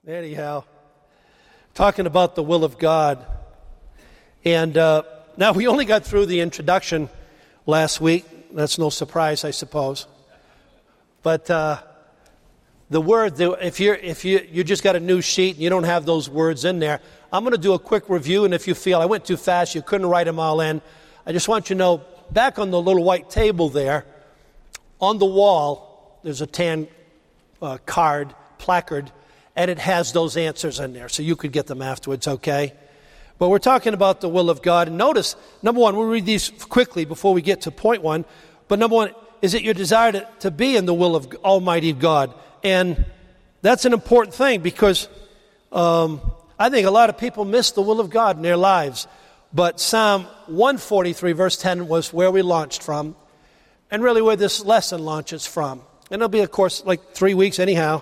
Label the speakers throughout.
Speaker 1: Anyhow, talking about the will of God. And now we only got through the introduction last week. That's no surprise, I suppose. But the word, if you just got a new sheet and you don't have those words in there, I'm going to do a quick review. And if you feel I went too fast, you couldn't write them all in, I just want you to know, back on the little white table there, on the wall, there's a tan placard, and it has those answers in there, so you could get them afterwards, okay? But we're talking about the will of God. And notice, number one, we'll read these quickly before we get to point one. But number one, is it your desire to be in the will of Almighty God? And that's an important thing because I think a lot of people miss the will of God in their lives. But Psalm 143, verse 10 was where we launched from, and really where this lesson launches from. And it'll be, of course, like 3 weeks anyhow.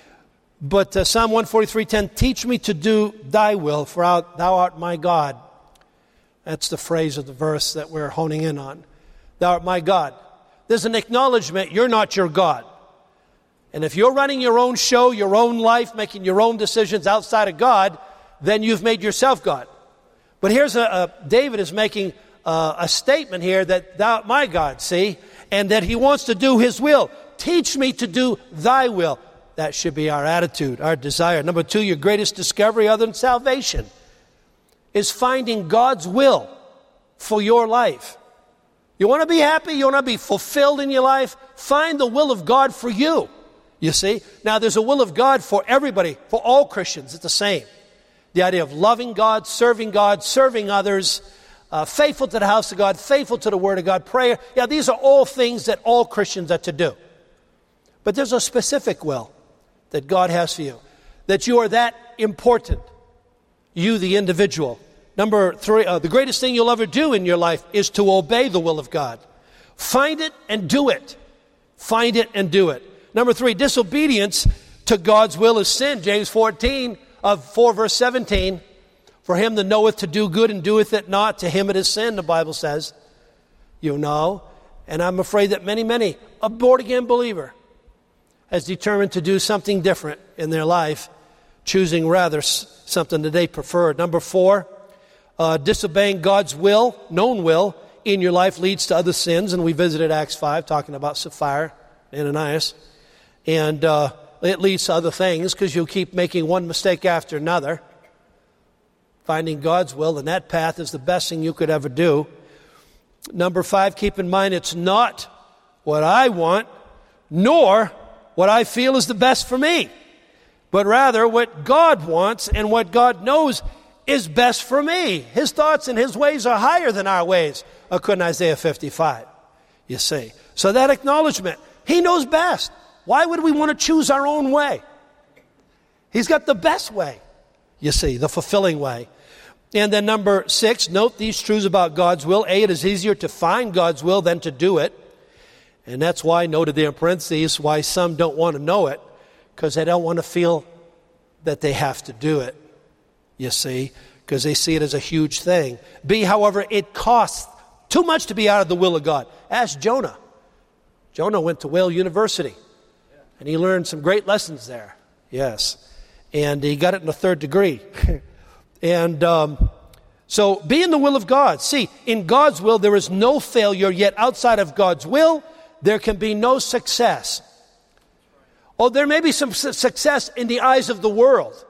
Speaker 1: But Psalm 143:10, teach me to do thy will, for thou art my God. That's the phrase of the verse that we're honing in on. Thou art my God. There's an acknowledgement you're not your God. And if you're running your own show, your own life, making your own decisions outside of God, then you've made yourself God. But here's David is making a statement here that thou art my God, see? And that he wants to do his will. Teach me to do thy will. That should be our attitude, our desire. Number two, your greatest discovery other than salvation is finding God's will for your life. You want to be happy? You want to be fulfilled in your life? Find the will of God for you, you see. Now, there's a will of God for everybody, for all Christians. It's the same. The idea of loving God, serving others, faithful to the house of God, faithful to the Word of God, prayer. Yeah, these are all things that all Christians are to do. But there's a specific will that God has for you, that you are that important, you the individual. Number three, the greatest thing you'll ever do in your life is to obey the will of God. Find it and do it. Find it and do it. Number three, disobedience to God's will is sin. James 4 verse 17, for him that knoweth to do good and doeth it not, to him it is sin, the Bible says. You know, and I'm afraid that many, a born-again believer has determined to do something different in their life, choosing rather something that they prefer. Number four, disobeying God's will, known will, in your life leads to other sins. And we visited Acts 5, talking about Sapphira and Ananias. And it leads to other things because you'll keep making one mistake after another. Finding God's will, and that path is the best thing you could ever do. Number five, keep in mind it's not what I want, nor what I feel is the best for me, but rather what God wants and what God knows is best for me. His thoughts and his ways are higher than our ways, according to Isaiah 55, you see. So that acknowledgement, he knows best. Why would we want to choose our own way? He's got the best way, you see, the fulfilling way. And then number six, note these truths about God's will. A, it is easier to find God's will than to do it. And that's why, noted there in parentheses, why some don't want to know it, because they don't want to feel that they have to do it, you see, because they see it as a huge thing. B, however, it costs too much to be out of the will of God. Ask Jonah. Jonah went to Whale University, and he learned some great lessons there, yes. And he got it in the 3rd degree. And so be in the will of God. See, in God's will, there is no failure, yet outside of God's will, there can be no success. Oh, there may be some success in the eyes of the world.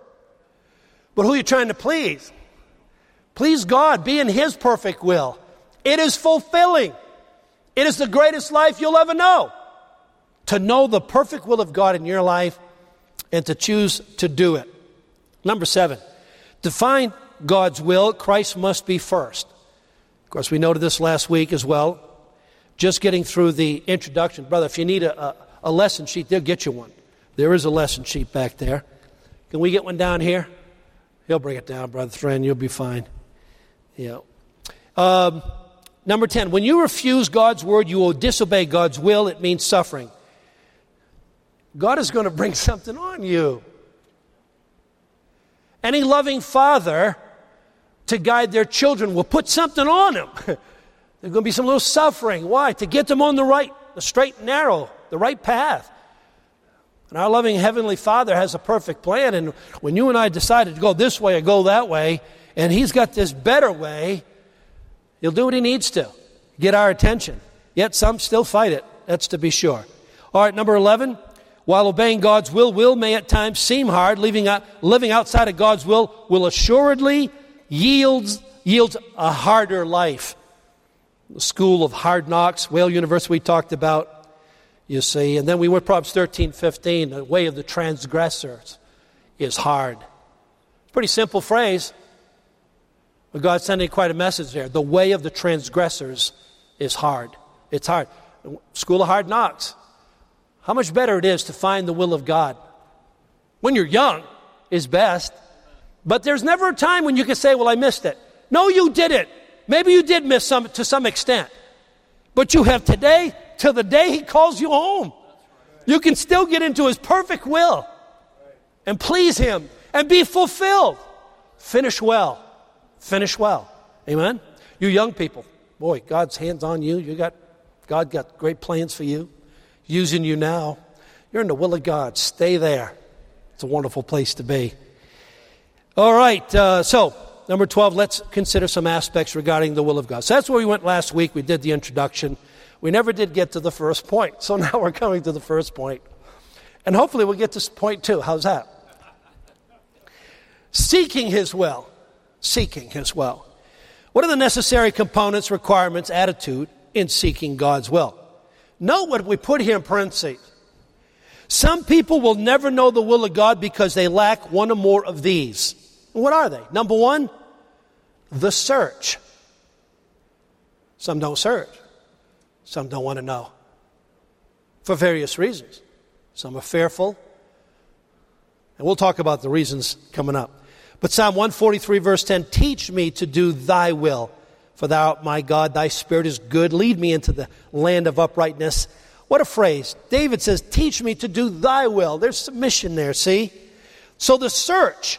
Speaker 1: But who are you trying to please? Please God. Be in his perfect will. It is fulfilling. It is the greatest life you'll ever know. To know the perfect will of God in your life and to choose to do it. Number 7, to find God's will, Christ must be first. Of course, we noted this last week as well. Just getting through the introduction. Brother, if you need a lesson sheet, they'll get you one. There is a lesson sheet back there. Can we get one down here? He'll bring it down, brother friend. You'll be fine. Yeah. Number 10, when you refuse God's word, you will disobey God's will. It means suffering. God is going to bring something on you. Any loving father to guide their children will put something on them. There's going to be some little suffering. Why? To get them on the straight and narrow, the right path. And our loving Heavenly Father has a perfect plan. And when you and I decided to go this way or go that way, and He's got this better way, He'll do what He needs to get our attention. Yet some still fight it. That's to be sure. All right, number 11. While obeying God's will may at times seem hard, living outside of God's will assuredly yields a harder life. The school of hard knocks, Whale University we talked about, you see. And then we went Proverbs 13:15, the way of the transgressors is hard. Pretty simple phrase, but God's sending quite a message there. The way of the transgressors is hard. It's hard. School of hard knocks. How much better it is to find the will of God. When you're young is best, but there's never a time when you can say, well, I missed it. No, you didn't. Maybe you did miss some to some extent. But you have today till the day He calls you home. You can still get into His perfect will and please Him and be fulfilled. Finish well. Finish well. Amen? You young people, boy, God's hands on you. God got great plans for you. Using you now. You're in the will of God. Stay there. It's a wonderful place to be. All right, so number 12, let's consider some aspects regarding the will of God. So that's where we went last week. We did the introduction. We never did get to the first point. So now we're coming to the first point. And hopefully we'll get to point 2. How's that? Seeking His will. Seeking His will. What are the necessary components, requirements, attitude in seeking God's will? Note what we put here in parentheses. Some people will never know the will of God because they lack one or more of these. What are they? Number 1, the search. Some don't search. Some don't want to know. For various reasons. Some are fearful. And we'll talk about the reasons coming up. But Psalm 143 verse 10, teach me to do Thy will. For Thou art my God, Thy Spirit is good. Lead me into the land of uprightness. What a phrase. David says, teach me to do Thy will. There's submission there, see? So the search,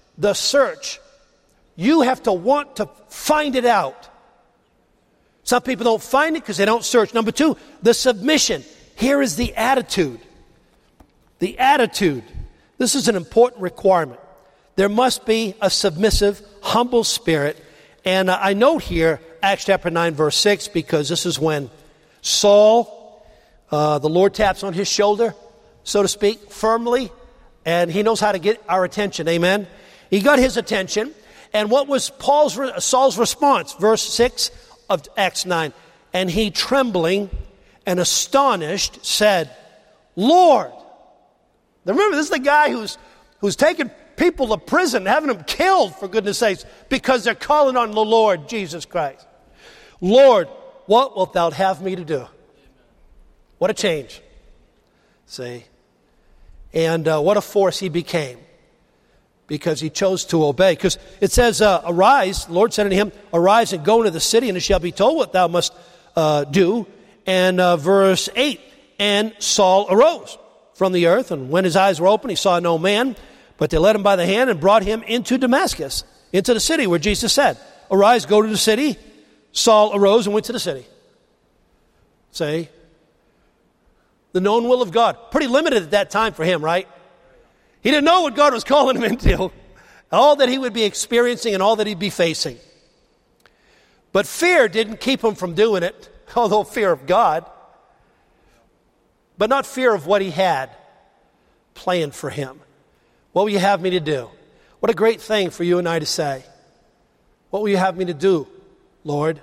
Speaker 1: you have to want to find it out. Some people don't find it because they don't search. Number 2, the submission. Here is the attitude. The attitude. This is an important requirement. There must be a submissive, humble spirit. And I note here, Acts chapter 9, verse 6, because this is when Saul, the Lord taps on his shoulder, so to speak, firmly, and He knows how to get our attention. Amen? He got his attention. And what was Saul's response? Verse 6 of Acts 9. And he, trembling and astonished, said, Lord. Now remember, this is the guy who's taken people to prison, having them killed, for goodness sakes, because they're calling on the Lord Jesus Christ. Lord, what wilt Thou have me to do? What a change. See? And what a force he became, because he chose to obey. Because it says, arise, the Lord said unto him, arise and go into the city, and it shall be told what thou must do. And verse 8, and Saul arose from the earth, and when his eyes were open, he saw no man, but they led him by the hand and brought him into Damascus, into the city where Jesus said, arise, go to the city. Saul arose and went to the city. See? The known will of God. Pretty limited at that time for him, right? He didn't know what God was calling him into. All that he would be experiencing and all that he'd be facing. But fear didn't keep him from doing it, although fear of God. But not fear of what he had planned for him. What will you have me to do? What a great thing for you and I to say. What will you have me to do, Lord?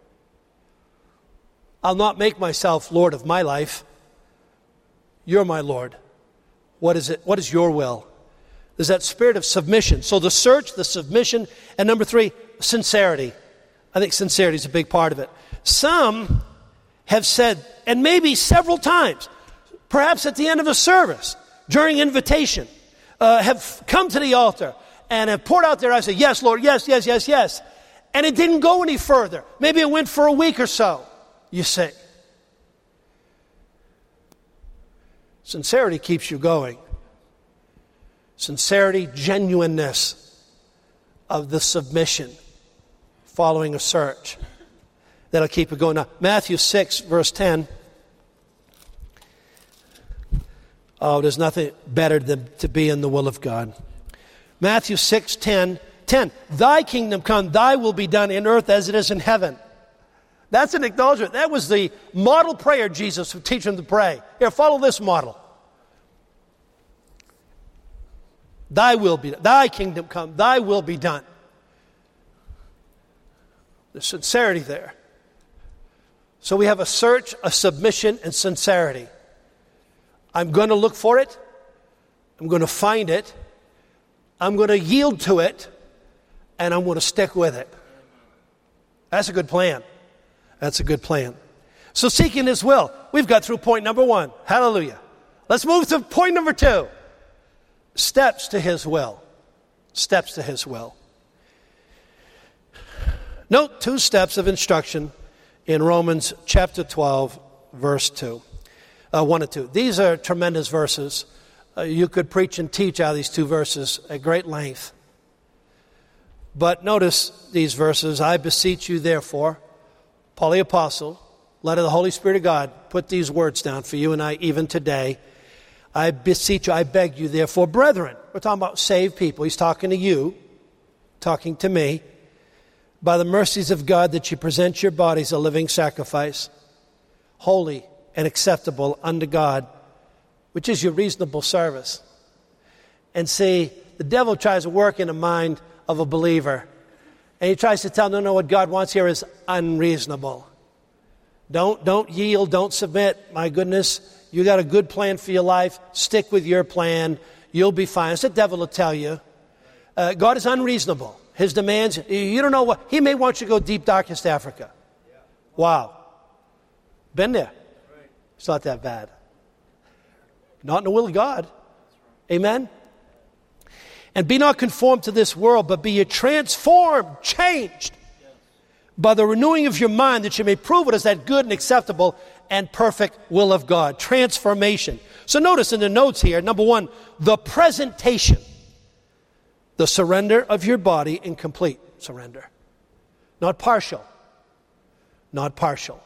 Speaker 1: I'll not make myself Lord of my life. You're my Lord. What is it? What is your will? There's that spirit of submission. So the search, the submission, and number 3, sincerity. I think sincerity is a big part of it. Some have said, and maybe several times, perhaps at the end of a service, during invitation, have come to the altar and have poured out their eyes and said, yes, Lord, yes, yes, yes, yes. And it didn't go any further. Maybe it went for a week or so, you see. Sincerity keeps you going. Sincerity, genuineness of the submission following a search. That'll keep it going. Now, Matthew 6, verse 10. Oh, there's nothing better than to be in the will of God. Matthew 6:10. Thy kingdom come, thy will be done in earth as it is in heaven. That's an acknowledgement. That was the model prayer Jesus would teach them to pray. Here, follow this model. Thy will be done. Thy kingdom come, thy will be done. There's sincerity there. So we have a search, a submission, and sincerity. I'm going to look for it. I'm going to find it. I'm going to yield to it. And I'm going to stick with it. That's a good plan. That's a good plan. So seeking His will. We've got through point number 1. Hallelujah. Let's move to point number 2. Steps to His will. Steps to His will. Note 2 steps of instruction in Romans chapter 12, verse 2. 1 and 2. These are tremendous verses. You could preach and teach out of these 2 verses at great length. But notice these verses. I beseech you, therefore, Paul the Apostle, led of the Holy Spirit of God, put these words down for you and I even today. I beseech you, I beg you, therefore, brethren. We're talking about saved people. He's talking to you, talking to me. By the mercies of God, that you present your bodies a living sacrifice, holy and acceptable unto God, which is your reasonable service. And see, the devil tries to work in the mind of a believer. And he tries to tell them, no, what God wants here is unreasonable. Don't yield, don't submit. My goodness, you got a good plan for your life. Stick with your plan. You'll be fine. It's the devil will tell you. God is unreasonable. His demands, you don't know what. He may want you to go deep, darkest Africa. Wow. Been there. It's not that bad. Not in the will of God. Amen? And be not conformed to this world, but be ye transformed, changed, by the renewing of your mind, that you may prove what is that good and acceptable and perfect will of God. Transformation. So notice in the notes here, number 1, the presentation. The surrender of your body in complete surrender. Not partial. Not partial.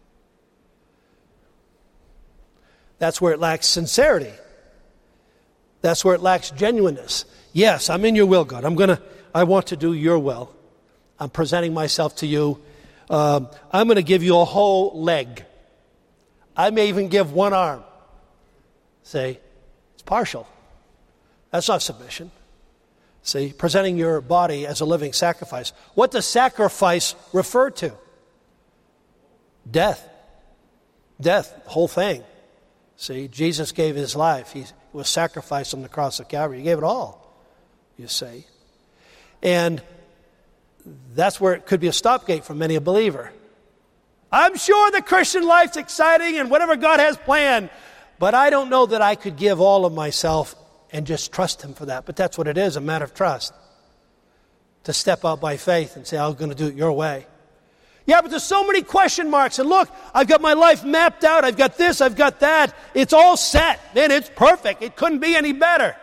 Speaker 1: That's where it lacks sincerity. That's where it lacks genuineness. Yes, I'm in your will, God. I want to do your will. I'm presenting myself to you. I'm going to give you a whole leg. I may even give one arm. Say, it's partial. That's not submission. See, presenting your body as a living sacrifice. What does sacrifice refer to? Death. Death, the whole thing. See, Jesus gave His life. He was sacrificed on the cross of Calvary. He gave it all, you see. And that's where it could be a stopgate for many a believer. I'm sure the Christian life's exciting and whatever God has planned, but I don't know that I could give all of myself and just trust Him for that. But that's what it is, a matter of trust. To step out by faith and say, I'm going to do it your way. Yeah, but there's so many question marks. And look, I've got my life mapped out. I've got this, I've got that. It's all set. Man, it's perfect. It couldn't be any better.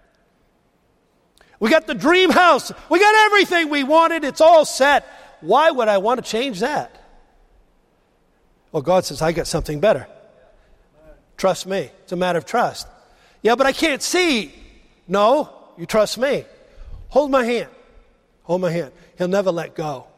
Speaker 1: We got the dream house. We got everything we wanted. It's all set. Why would I want to change that? Well, God says, I got something better. Trust me. It's a matter of trust. Yeah, but I can't see. No, you trust me. Hold my hand. Hold my hand. He'll never let go.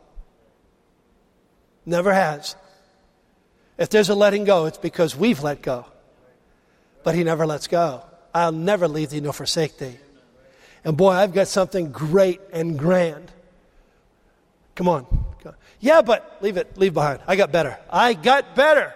Speaker 1: Never has. If there's a letting go, it's because we've let go. But He never lets go. I'll never leave thee nor forsake thee. And boy, I've got something great and grand. Come on. Yeah, but leave behind. I got better. I got better.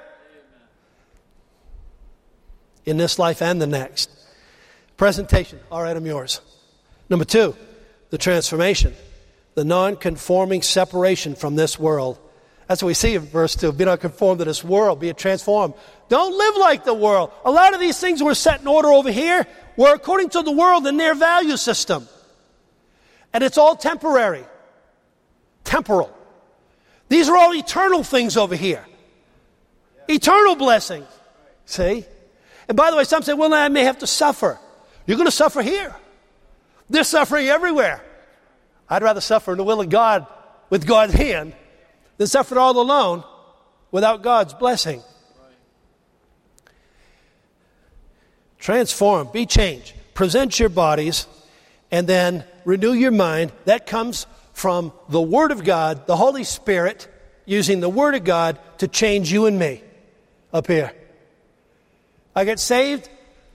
Speaker 1: In this life and the next. Presentation. All right, I'm yours. Number 2, the transformation. The non-conforming separation from this world. That's what we see in verse 2. Be not conformed to this world. Be transformed. Don't live like the world. A lot of these things were set in order over here were according to the world and their value system. And it's all temporary. Temporal. These are all eternal things over here. Eternal blessings. See? And by the way, some say, well, I may have to suffer. You're going to suffer here. There's suffering everywhere. I'd rather suffer in the will of God with God's hand than suffer all alone without God's blessing. Transform, be changed. Present your bodies, and then renew your mind. That comes from the Word of God, the Holy Spirit, using the Word of God to change you and me up here. I got saved.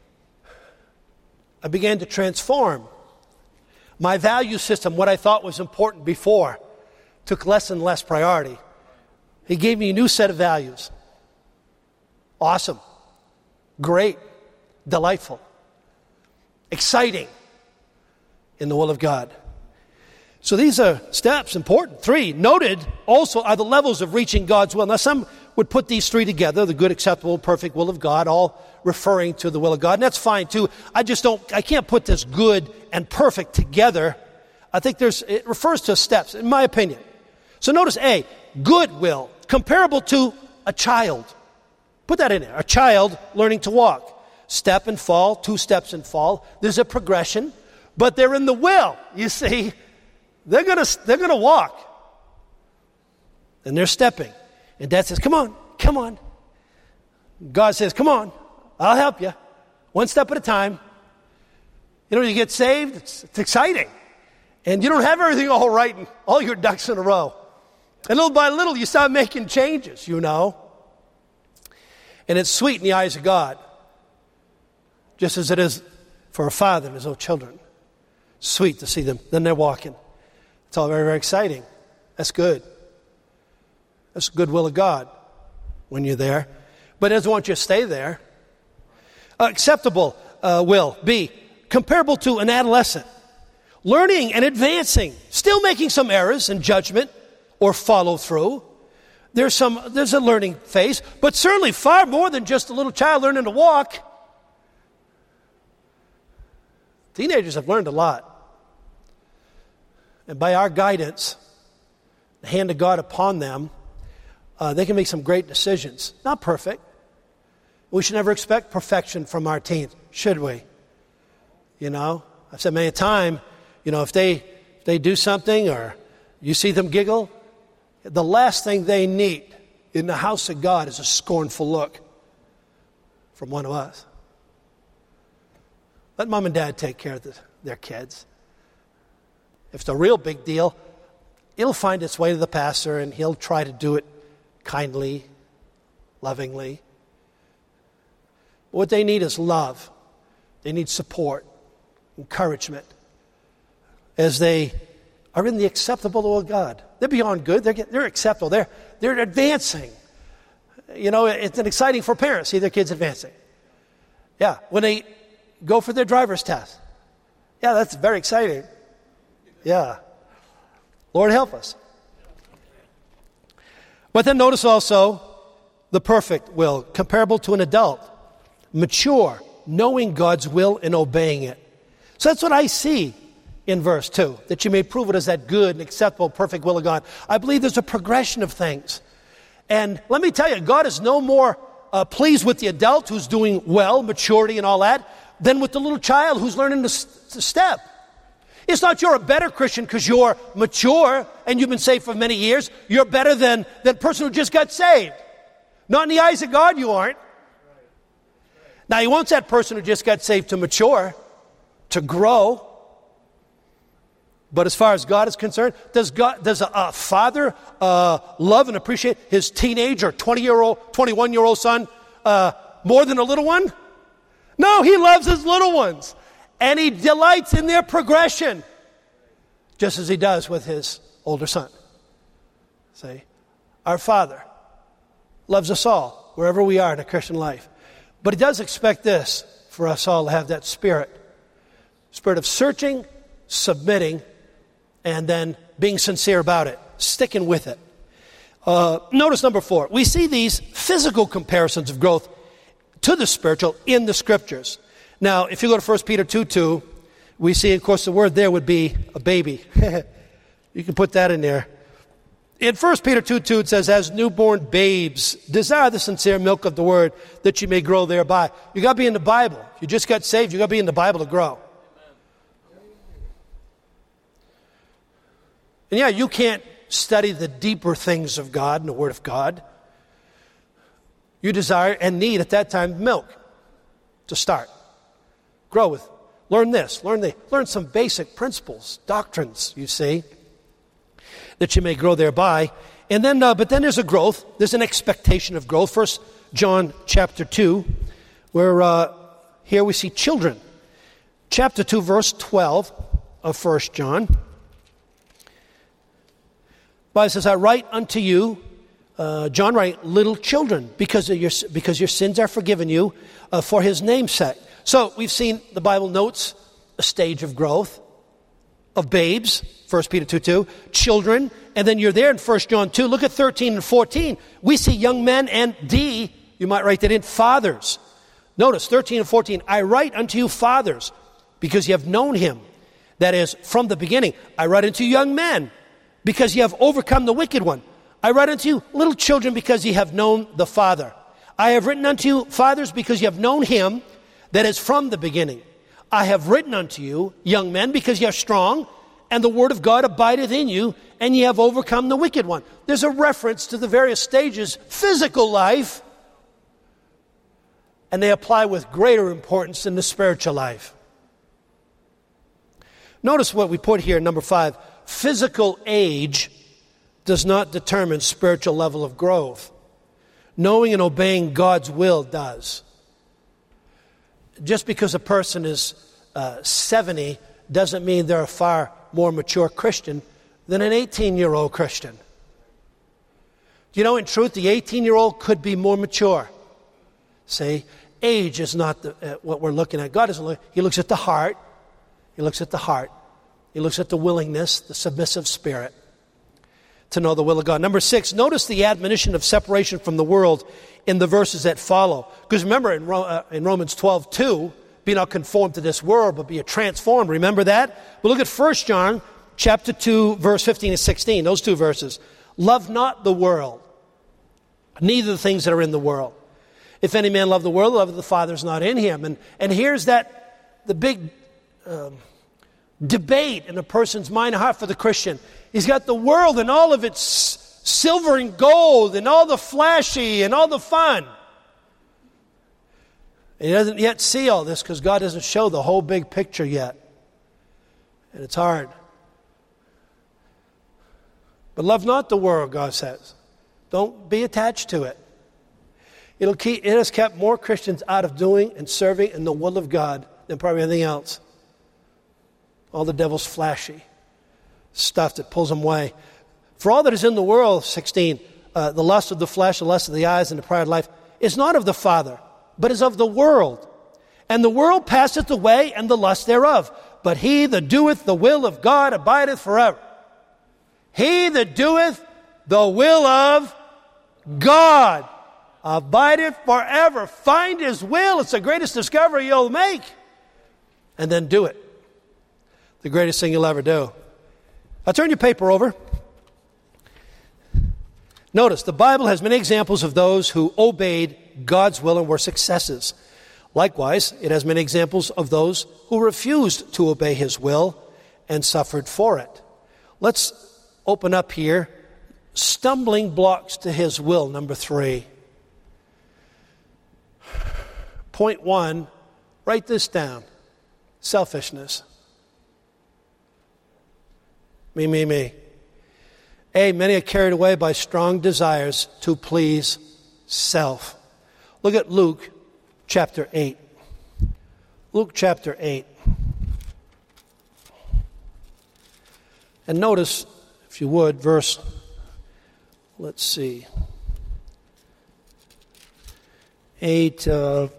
Speaker 1: I began to transform. My value system, what I thought was important before, took less and less priority. He gave me a new set of values. Awesome. Great. Delightful. Exciting in the will of God. So these are steps, important. 3, noted also are the levels of reaching God's will. Now some would put these 3 together, the good, acceptable, perfect will of God, all referring to the will of God. And that's fine too. I can't put this good and perfect together. I think it refers to steps, in my opinion. So notice A, good will, comparable to a child. Put that in there. A child learning to walk. Step and fall, 2 steps and fall. There's a progression, but they're in the will. You see, they're gonna walk. And they're stepping. And Dad says, come on. God says, come on, I'll help you. 1 step at a time. You know, you get saved, it's exciting. And you don't have everything all right and all your ducks in a row. And little by little, you start making changes, you know. And it's sweet in the eyes of God, just as it is for a father and his own children. Sweet to see them. Then they're walking. It's all very, very exciting. That's good. That's the good will of God when you're there. But it doesn't want you to stay there. Acceptable will. B, comparable to an adolescent. Learning and advancing. Still making some errors in judgment or follow through. There's a learning phase, but certainly far more than just a little child learning to walk. Teenagers have learned a lot. And by our guidance, the hand of God upon them, they can make some great decisions. Not perfect. We should never expect perfection from our teens, should we? You know, I've said many a time, you know, if they do something or you see them giggle, the last thing they need in the house of God is a scornful look from one of us. Let mom and dad take care of their kids. If it's a real big deal, it'll find its way to the pastor and he'll try to do it kindly, lovingly. But what they need is love. They need support, encouragement, as they are in the acceptable will of God. They're beyond good. They're acceptable. They're advancing. You know, it's exciting for parents to see their kids advancing. Yeah, when they go for their driver's test. Yeah, that's very exciting. Yeah. Lord help us. But then notice also the perfect will, comparable to an adult, mature, knowing God's will and obeying it. So that's what I see in verse 2, that you may prove it as that good and acceptable, perfect will of God. I believe there's a progression of things. And let me tell you, God is no more pleased with the adult who's doing well, maturity and all that, than with the little child who's learning to step. It's not you're a better Christian because you're mature and you've been saved for many years. You're better than that person who just got saved. Not in the eyes of God, you aren't. Now, He wants that person who just got saved to mature, to grow. But as far as God is concerned, does a father love and appreciate his teenage or 21-year-old son more than a little one? No, He loves His little ones. And He delights in their progression, just as He does with His older son. See, our Father loves us all, wherever we are in a Christian life. But He does expect this, for us all to have that spirit of searching, submitting, and then being sincere about it, sticking with it. Notice number 4. We see these physical comparisons of growth to the spiritual in the Scriptures. Now, if you go to 1 Peter 2:2, we see, of course, the word there would be a baby. You can put that in there. In 1 Peter 2:2, it says, as newborn babes, desire the sincere milk of the word that you may grow thereby. You got to be in the Bible. If you just got saved, you got to be in the Bible to grow. And yeah, you can't study the deeper things of God and the Word of God. You desire and need at that time milk to start. Grow. Learn this. Learn some basic principles, doctrines, you see, that you may grow thereby. And then, but then there's a growth. There's an expectation of growth. 1 John chapter 2, where here we see children. Chapter 2, verse 12 of 1 John. The Bible says, I write unto you, John write, little children, because your sins are forgiven you for his name's sake. So we've seen the Bible notes a stage of growth of babes, 1 Peter 2:2, children, and then you're there in 1 John 2. Look at 13 and 14. We see young men and D, you might write that in, fathers. Notice 13 and 14, I write unto you fathers, because you have known him. That is, from the beginning. I write unto you young men, because you have overcome the wicked one. I write unto you little children, because ye have known the Father. I have written unto you fathers, because ye have known him that is from the beginning. I have written unto you, young men, because ye are strong, and the word of God abideth in you, and ye have overcome the wicked one. There's a reference to the various stages, physical life, and they apply with greater importance in the spiritual life. Notice what we put here, number 5. Physical age does not determine spiritual level of growth. Knowing and obeying God's will does. Just because a person is 70 doesn't mean they're a far more mature Christian than an 18-year-old Christian. You know, in truth, the 18-year-old could be more mature. See, age is not what we're looking at. God doesn't look. He looks at the heart. He looks at the heart. He looks at the willingness, the submissive spirit to know the will of God. Number 6, notice the admonition of separation from the world in the verses that follow. Because remember in Romans 12:2, be not conformed to this world, but be transformed. Remember that? But look at 1 John chapter 2, verse 15 and 16, those two verses. Love not the world, neither the things that are in the world. If any man love the world, the love of the Father is not in him. And here's the big debate in a person's mind and heart for the Christian. He's got the world and all of its silver and gold and all the flashy and all the fun. And he doesn't yet see all this because God doesn't show the whole big picture yet. And it's hard. But love not the world, God says. Don't be attached to it. It has kept more Christians out of doing and serving in the will of God than probably anything else. All the devil's flashy stuff that pulls them away. For all that is in the world, 16, the lust of the flesh, the lust of the eyes, and the pride of life, is not of the Father, but is of the world. And the world passeth away, and the lust thereof. But he that doeth the will of God abideth forever. He that doeth the will of God abideth forever. Find his will. It's the greatest discovery you'll make. And then do it. The greatest thing you'll ever do. I'll turn your paper over. Notice, the Bible has many examples of those who obeyed God's will and were successes. Likewise, it has many examples of those who refused to obey his will and suffered for it. Let's open up here. Stumbling blocks to his will, number 3. Point 1, write this down. Selfishness. Me. A, many are carried away by strong desires to please self. Look at Luke chapter 8. Luke chapter 8. And notice, if you would, verse, let's see, 8. Well,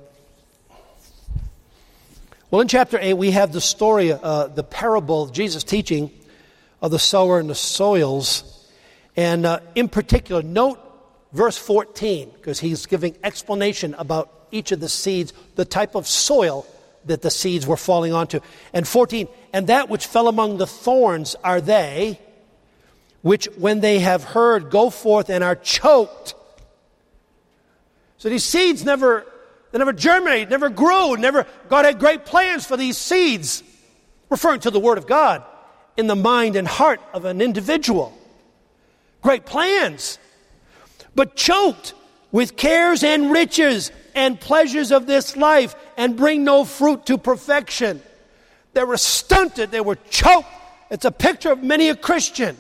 Speaker 1: in chapter 8, we have the story, the parable of Jesus teaching of the sower and the soils. And in particular, note verse 14, because he's giving explanation about each of the seeds, the type of soil that the seeds were falling onto. And 14, and that which fell among the thorns are they, which when they have heard go forth and are choked. So these seeds never germinated, never grew, God had great plans for these seeds, referring to the Word of God in the mind and heart of an individual. Great plans, but choked with cares and riches and pleasures of this life and bring no fruit to perfection. They were stunted. They were choked. It's a picture of many a Christian.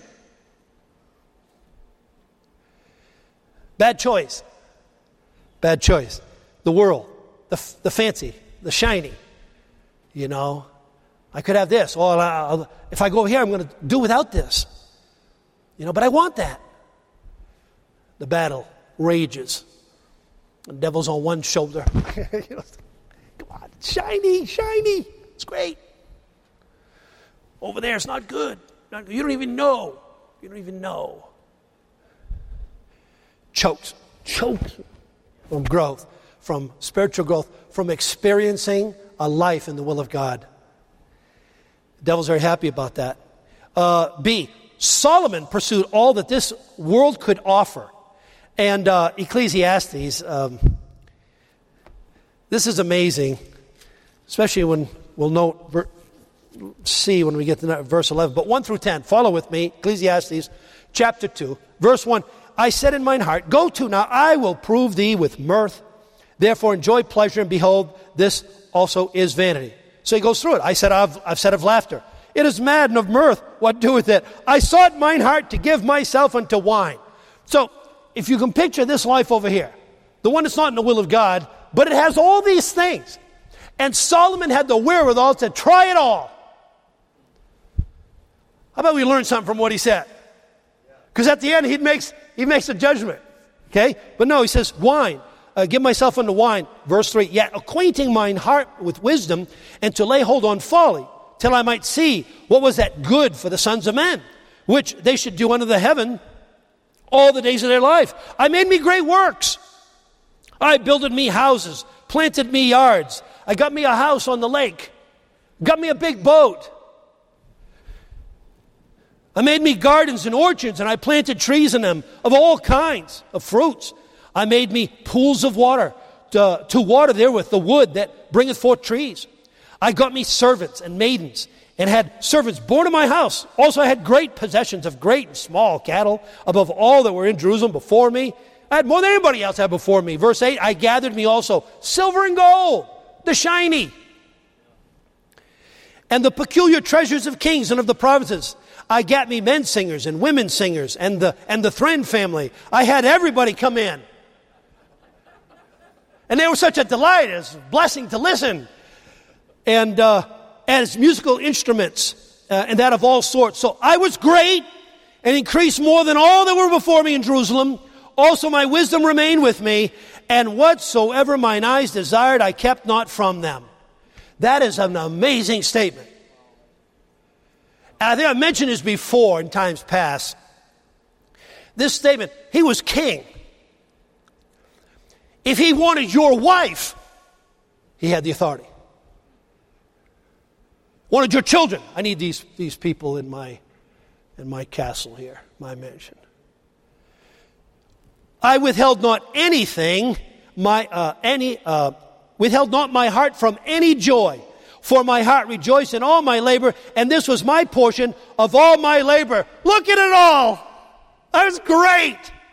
Speaker 1: Bad choice. Bad choice. The world, the fancy, the shiny. You know, I could have this. Or if I go over here, I'm going to do without this. You know, but I want that. The battle rages. The devil's on one shoulder. You know, come on, shiny, shiny. It's great. Over there, it's not good. You don't even know. You don't even know. Choked from growth, from spiritual growth, from experiencing a life in the will of God. The devil's very happy about that. B, Solomon pursued all that this world could offer. And Ecclesiastes, this is amazing, especially when we'll see when we get to verse 11. But 1 through 10, follow with me, Ecclesiastes chapter 2, verse 1. I said in mine heart, go to now, I will prove thee with mirth. Therefore enjoy pleasure, and behold, this also is vanity. So he goes through it. I said, I've said of laughter. It is mad, and of mirth, what doeth it? I sought mine heart to give myself unto wine. So, if you can picture this life over here, the one that's not in the will of God, but it has all these things. And Solomon had the wherewithal to try it all. How about we learn something from what he said? Because at the end, he makes a judgment. Okay? But no, he says, wine. Give myself unto wine. Verse 3, yet acquainting mine heart with wisdom, and to lay hold on folly, till I might see what was that good for the sons of men, which they should do under the heaven all the days of their life. I made me great works. I builded me houses, planted me yards. I got me a house on the lake, got me a big boat. I made me gardens and orchards, and I planted trees in them of all kinds of fruits. I made me pools of water to water therewith the wood that bringeth forth trees. I got me servants and maidens, and had servants born in my house. Also I had great possessions of great and small cattle, above all that were in Jerusalem before me. I had more than anybody else had before me. Verse 8, I gathered me also silver and gold, the shiny, and the peculiar treasures of kings and of the provinces. I got me men singers and women singers, and the Thren family. I had everybody come in. And they were such a delight, as a blessing to listen. And as musical instruments, and that of all sorts. So I was great, and increased more than all that were before me in Jerusalem. Also my wisdom remained with me, and whatsoever mine eyes desired, I kept not from them. That is an amazing statement. And I think I mentioned this before in times past. This statement, he was king. If he wanted your wife, he had the authority. Wanted your children, I need these people in my castle here, my mansion. I withheld not anything, withheld not my heart from any joy. For my heart rejoiced in all my labor, and this was my portion of all my labor. Look at it all. That was great.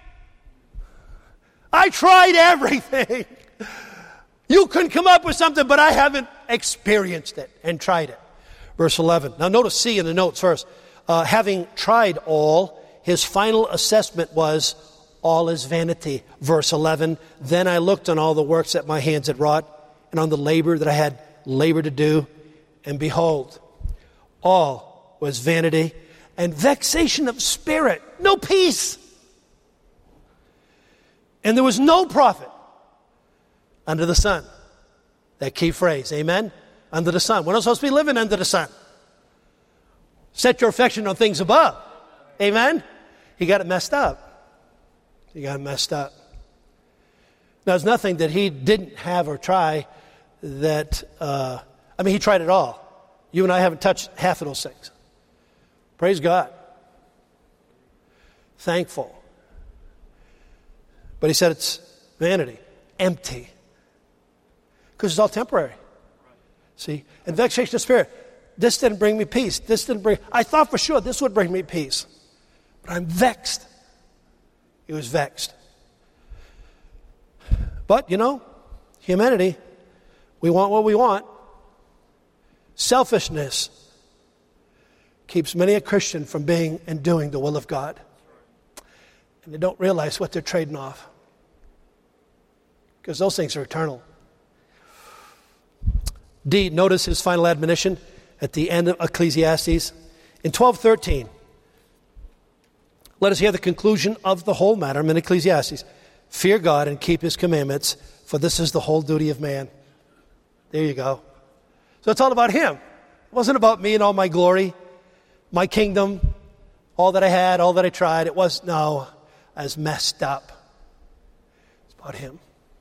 Speaker 1: I tried everything. You couldn't come up with something, but I haven't experienced it and tried it. Verse 11. Now notice C in the notes first. Having tried all, his final assessment was, all is vanity. Verse 11. Then I looked on all the works that my hands had wrought, and on the labor that I had labor to do, and behold, all was vanity and vexation of spirit, no peace. And there was no profit under the sun. That key phrase, amen? Under the sun. We're not supposed to be living under the sun. Set your affection on things above. Amen? He got it messed up. He got it messed up. Now, there's nothing that he didn't have or try that, he tried it all. You and I haven't touched half of those things. Praise God. Thankful. But he said it's vanity, empty. Because it's all temporary. See? And vexation of spirit. This didn't bring me peace. I thought for sure this would bring me peace. But I'm vexed. He was vexed. But, Humanity, we want what we want. Selfishness keeps many a Christian from being and doing the will of God. And they don't realize what they're trading off. Because those things are eternal. D, notice his final admonition at the end of Ecclesiastes. In 12:13, let us hear the conclusion of the whole matter in Ecclesiastes. Fear God and keep his commandments, for this is the whole duty of man. There you go. So it's all about him. It wasn't about me and all my glory, my kingdom, all that I had, all that I tried. I was messed up. It's about him.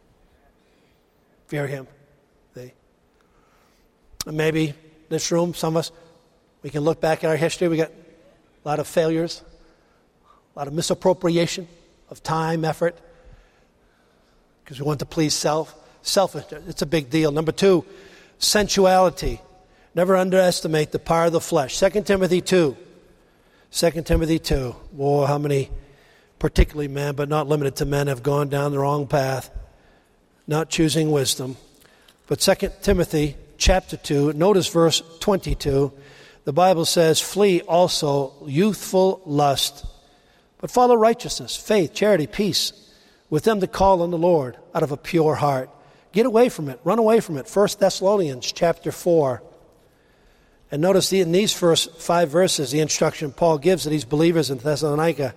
Speaker 1: Fear him. See? And maybe this room, some of us, we can look back at our history. We got a lot of failures, a lot of misappropriation of time, effort, because we want to please self. Selfishness, it's a big deal. Number 2, sensuality. Never underestimate the power of the flesh. 2 Timothy 2. 2 Timothy 2. Boy, how many, particularly men, but not limited to men, have gone down the wrong path, not choosing wisdom. But 2 Timothy chapter 2, notice verse 22. The Bible says, flee also youthful lust, but follow righteousness, faith, charity, peace, with them that call on the Lord out of a pure heart. Get away from it. Run away from it. 1 Thessalonians chapter 4. And notice in these first 5 verses, the instruction Paul gives to these believers in Thessalonica.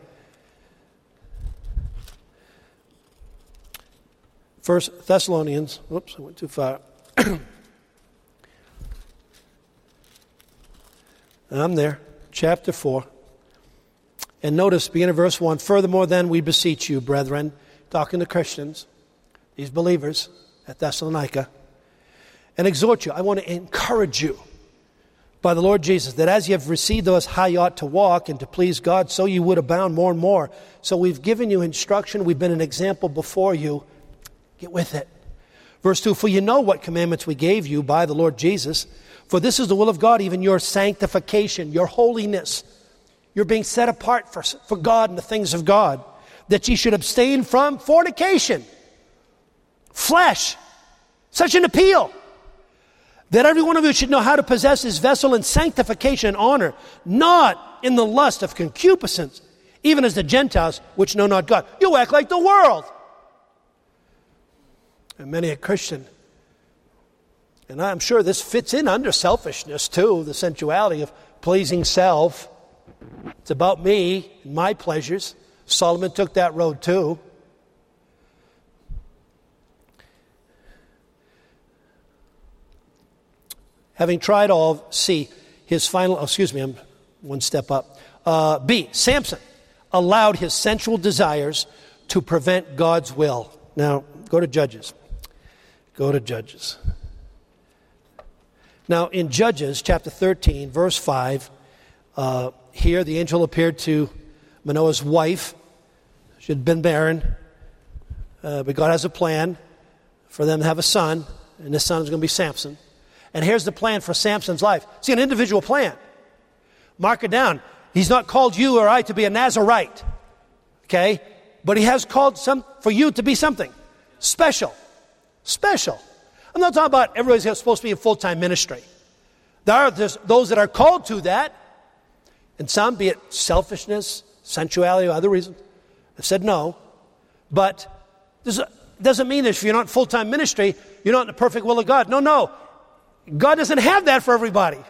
Speaker 1: 1 Thessalonians, whoops, I went too far. I'm there, chapter 4. And notice, beginning of verse 1, furthermore then we beseech you, brethren, talking to Christians, these believers at Thessalonica, and exhort you. I want to encourage you by the Lord Jesus, that as you have received us how you ought to walk and to please God, so you would abound more and more. So we've given you instruction. We've been an example before you. Get with it. Verse 2, for you know what commandments we gave you by the Lord Jesus. For this is the will of God, even your sanctification, your holiness. You're being set apart for God and the things of God. That ye should abstain from fornication. Flesh. Such an appeal. That every one of you should know how to possess his vessel in sanctification and honor, not in the lust of concupiscence, even as the Gentiles which know not God. You act like the world. And many a Christian, and I'm sure this fits in under selfishness too, the sensuality of pleasing self. It's about me and my pleasures. Solomon took that road too. Having tried all, C, his final, I'm one step up. B, Samson allowed his sensual desires to prevent God's will. Now, go to Judges. Go to Judges. Now, in Judges chapter 13, verse 5, here the angel appeared to Manoah's wife. She had been barren, but God has a plan for them to have a son, and this son is going to be Samson. And here's the plan for Samson's life. See, an individual plan. Mark it down. He's not called you or I to be a Nazarite, okay? But he has called for you to be something special. Special. I'm not talking about everybody's supposed to be in full-time ministry. There are those that are called to that, and some, be it selfishness, sensuality, or other reasons, have said no. But this doesn't mean that if you're not in full-time ministry, you're not in the perfect will of God. No. God doesn't have that for everybody.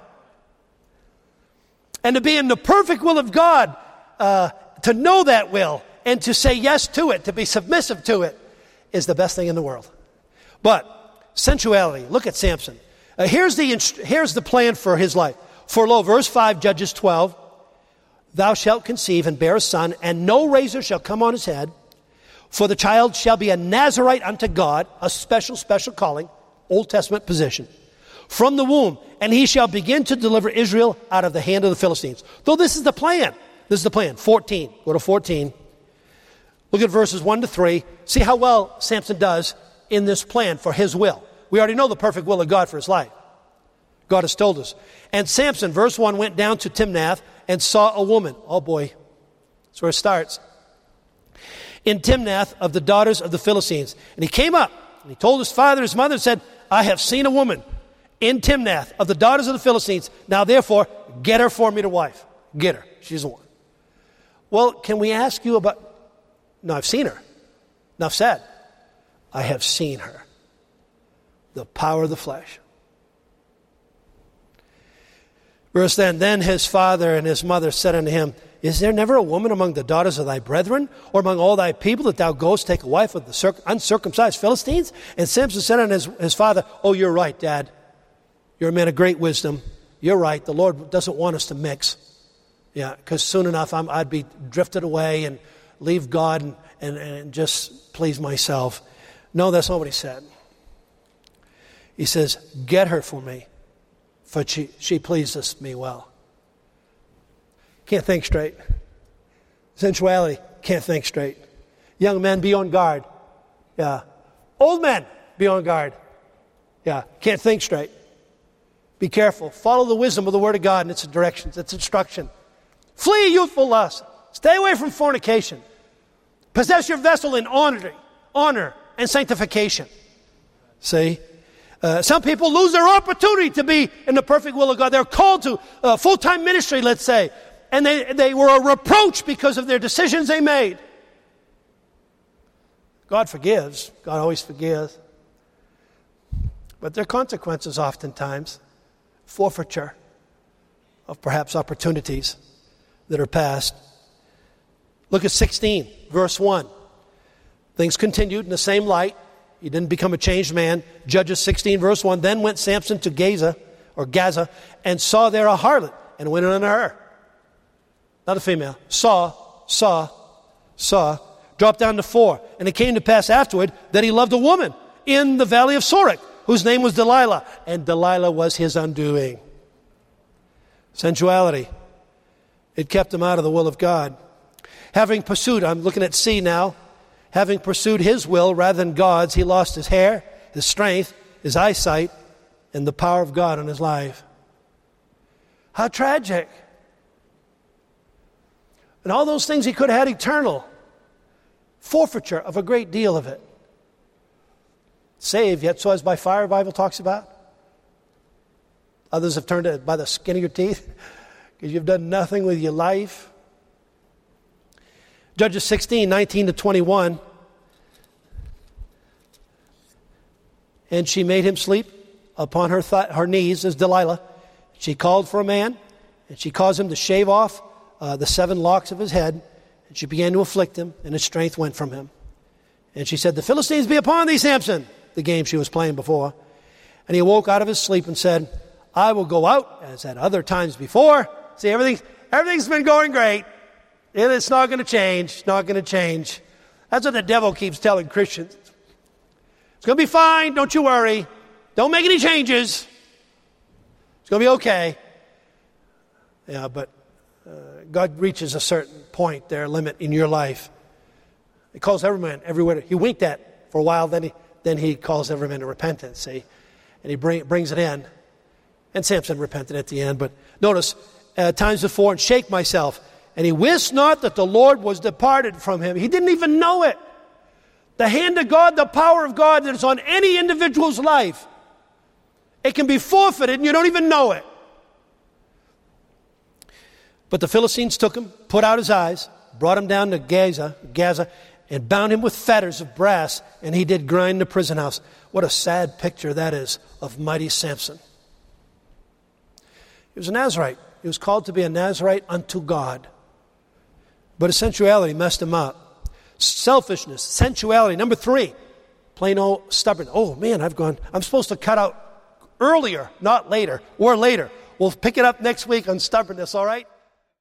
Speaker 1: And to be in the perfect will of God, to know that will, and to say yes to it, to be submissive to it, is the best thing in the world. But sensuality, look at Samson. Here's the plan for his life. For lo, verse 5, Judges 12, thou shalt conceive and bear a son, and no razor shall come on his head, for the child shall be a Nazarite unto God, a special calling, Old Testament position, from the womb, and he shall begin to deliver Israel out of the hand of the Philistines. Though this is the plan. 14. Go to 14. Look at verses 1 to 3. See how well Samson does in this plan for his will. We already know the perfect will of God for his life. God has told us. And Samson, verse 1, went down to Timnath and saw a woman. Oh boy, that's where it starts. In Timnath of the daughters of the Philistines. And he came up. And he told his father and his mother and said, I have seen a woman in Timnath of the daughters of the Philistines. Now therefore, get her for me to wife. Get her. She's the one. Well, can we ask you about... No, I've seen her. Enough said. I have seen her. The power of the flesh. Verse 10, then his father and his mother said unto him, is there never a woman among the daughters of thy brethren, or among all thy people, that thou goest take a wife of the uncircumcised Philistines? And Samson said unto his father, oh, you're right, Dad. You're a man of great wisdom. You're right. The Lord doesn't want us to mix. Yeah, because soon enough I'd be drifted away and leave God and just please myself. No, that's not what he said. He says, get her for me, for she pleases me well. Can't think straight. Sensuality, can't think straight. Young men, be on guard. Yeah. Old men, be on guard. Yeah, can't think straight. Be careful. Follow the wisdom of the Word of God and its directions, its instruction. Flee youthful lust. Stay away from fornication. Possess your vessel in honor and sanctification. See? Some people lose their opportunity to be in the perfect will of God. They're called to full-time ministry, let's say, and they were a reproach because of their decisions they made. God forgives. God always forgives. But there are consequences oftentimes. Forfeiture of perhaps opportunities that are past. Look at 16, verse 1. Things continued in the same light. He didn't become a changed man. Judges 16, verse 1. Then went Samson to Gaza, and saw there a harlot, and went in unto her. Not a female. Saw. Dropped down to 4. And it came to pass afterward that he loved a woman in the valley of Sorek, whose name was Delilah. And Delilah was his undoing. Sensuality. It kept him out of the will of God. Having pursued, I'm looking at C now, having pursued his will rather than God's, he lost his hair, his strength, his eyesight, and the power of God in his life. How tragic. And all those things he could have had eternal. Forfeiture of a great deal of it. Saved, yet so as by fire, the Bible talks about. Others have turned it by the skin of your teeth because you've done nothing with your life. Judges 16, 19 to 21. And she made him sleep upon her knees as Delilah. She called for a man, and she caused him to shave off the 7 locks of his head. And she began to afflict him, and his strength went from him. And she said, the Philistines be upon thee, Samson, the game she was playing before. And he awoke out of his sleep and said, I will go out, as at other times before. See, everything's been going great. It's not going to change. Not going to change. That's what the devil keeps telling Christians. It's going to be fine. Don't you worry. Don't make any changes. It's going to be okay. Yeah, but God reaches a certain point there, limit in your life. He calls every man everywhere. He winked at for a while, then he calls every man to repentance, see? And he brings it in. And Samson repented at the end. But notice, times before, and shake myself. And he wist not that the Lord was departed from him. He didn't even know it. The hand of God, the power of God that is on any individual's life, it can be forfeited and you don't even know it. But the Philistines took him, put out his eyes, brought him down to Gaza, and bound him with fetters of brass, and he did grind in the prison house. What a sad picture that is of mighty Samson. He was a Nazirite. He was called to be a Nazirite unto God. But his sensuality messed him up. Selfishness, sensuality. Number 3, plain old stubborn. Oh man, I'm supposed to cut out earlier, not later, or later. We'll pick it up next week on stubbornness, all right?